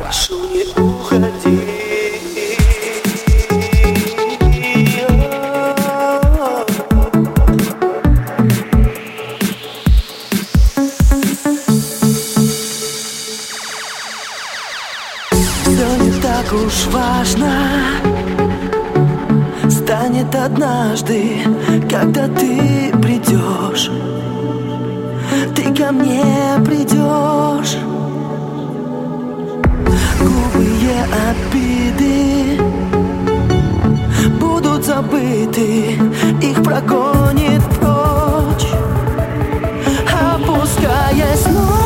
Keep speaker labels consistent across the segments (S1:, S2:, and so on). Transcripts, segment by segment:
S1: прошу, не уходи. Все не так уж важно, станет однажды, когда ты придешь, ты ко мне придешь. Глупые обиды будут забыты, их прогонит прочь, опускаясь ночь.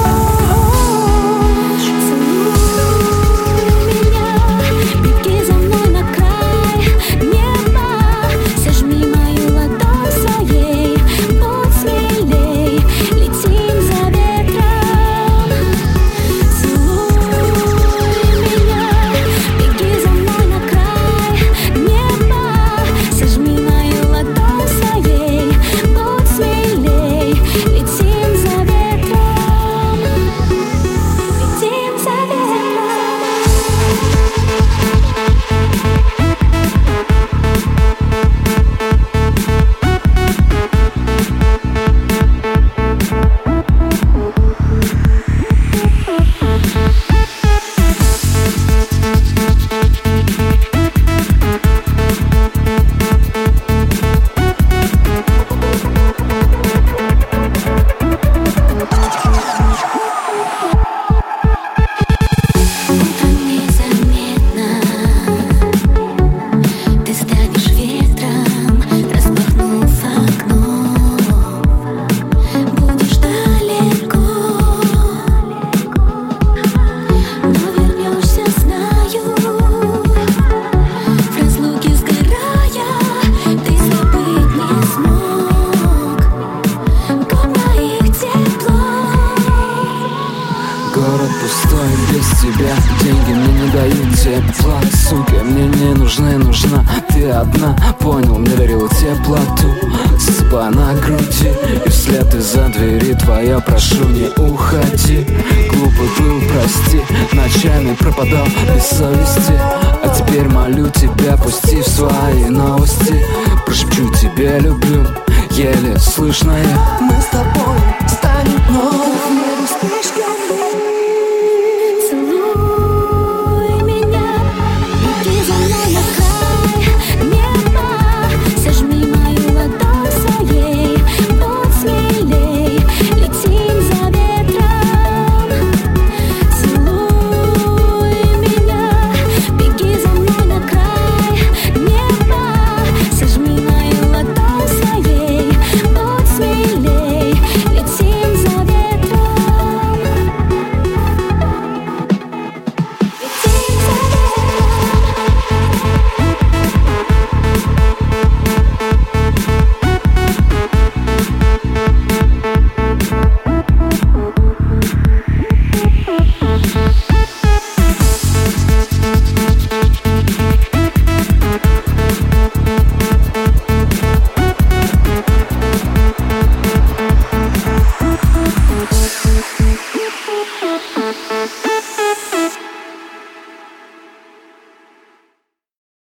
S2: Город пустой без тебя, деньги мне не дают тепла. Сука, мне не нужна ты одна. Понял, мне дарила теплоту, спа на груди. И вслед из-за двери твоя прошу, не уходи. Глупый был, прости, ночами пропадал без совести. А теперь молю тебя, пусти в свои новости. Прошепчу тебя люблю, еле слышно я.
S1: Мы с тобой